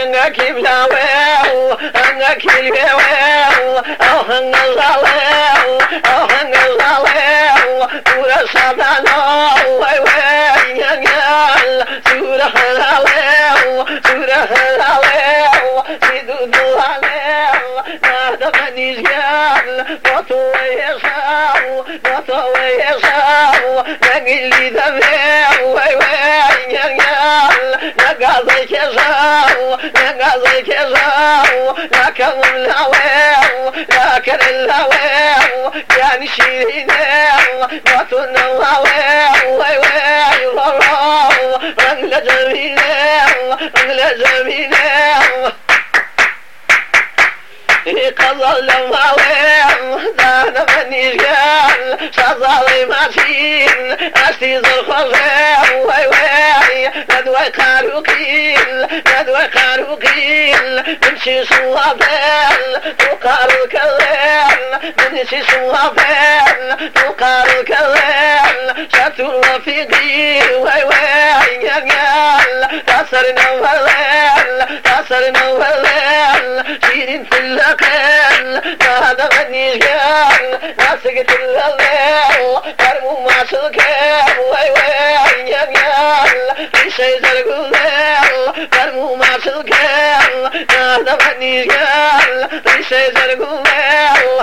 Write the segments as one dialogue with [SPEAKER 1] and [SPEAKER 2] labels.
[SPEAKER 1] كيف لا ويو أنا كيف ويو أهن الغلاو أهن الغلاو ورا سبحانه وي وي ينال سورة الغلاو سورة الغلاو سيدو الغلاو هذا من يجعل بطو يساو بطو يساو نقلي دمي وي وي ينال نقاضي كساو نقاضي كساو لكن الهواو لكن الهواو يعني شيريناو بطلنا الهواو وي وي غراو رنجل جميلاو رنجل جميلاو قضى الموام دانا من يشغال شغالي ماشين أستيز الخزام وي وي ندوي قاروقيل ندوي قاروقيل نمشي صوابين تقال الكلام نمشي صوابين تقال الكلام شاتو رفيقي وي وي ينال كسرنا ولال كسرنا ولال شيرين في اللقال هذا من يشغال ناسقة الليل كرمو ما سلكال وي وي ينال ليسي زرقو الليل كرمو ما سلكال هذا من يشغال ليسي زرقو الليل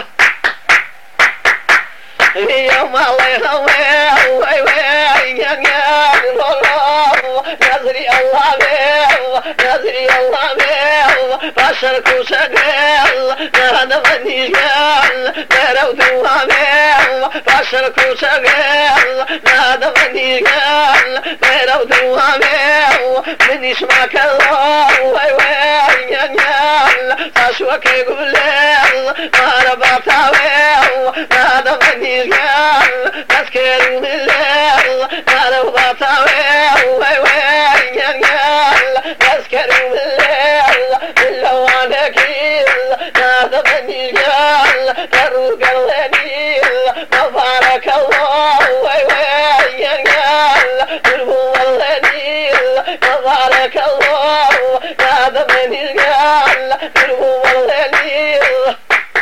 [SPEAKER 1] يوم الله وي وي ينال نظري الله بيو نظري الله بيو بشركو شغال هذا من يشغال نرو دوها بيو بشركو شغال هذا من يشغال نرو دوها بيو من يسمعك الله وي وي ينال تشوك يقول ما ربطها بيو هذا من يشغال تذكروا بالليل ما ربطها بيو وي وي ينال تذكروا بالليل بالله عليكيل هذا من يشغال تروق الليل مبارك الله وي وي ينال تربو الليل مبارك الله هذا من يشغال تربو الليل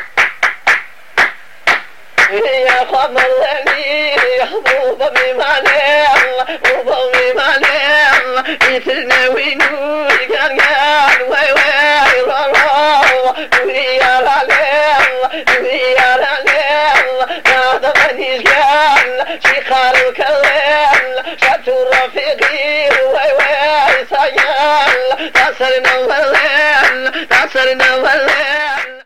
[SPEAKER 1] يا خم الليل يحبوب بمعنام وبو بمعنام يتلنا وينور كان وي وي رارو نوري يا رالام نوري يا رالام هذا من يشغال شيخار الكلام شاتو رفيقي وي وي سيال تسرنا ولان تسرنا ولان